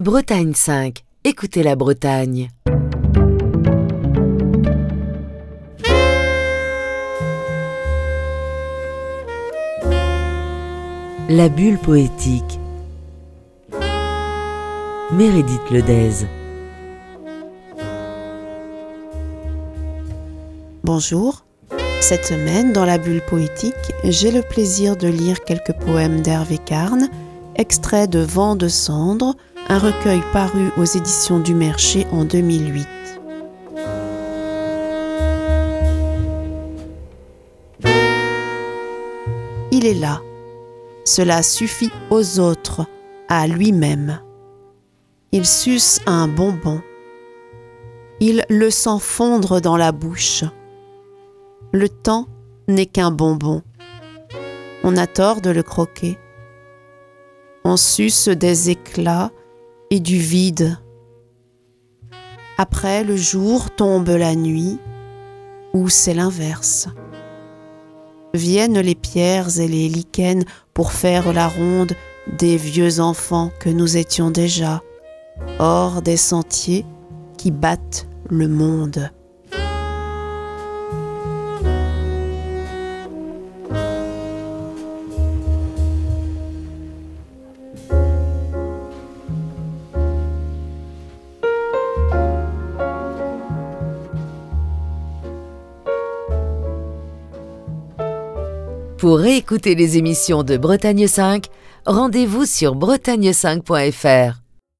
Bretagne 5, écoutez la Bretagne. La bulle poétique. Meredith Ledez. Bonjour, cette semaine dans la bulle poétique, j'ai le plaisir de lire quelques poèmes d'Hervé Carne, extraits de Vent de cendre, un recueil paru aux éditions du Mercher en 2008. Il est là, cela suffit aux autres, à lui-même. Il suce un bonbon. Il le sent fondre dans la bouche. Le temps n'est qu'un bonbon. On a tort de le croquer. On suce des éclats et du vide. Après le jour tombe la nuit, ou c'est l'inverse. Viennent les pierres et les lichens pour faire la ronde des vieux enfants que nous étions déjà, hors des sentiers qui battent le monde. Pour réécouter les émissions de Bretagne 5, rendez-vous sur bretagne5.fr.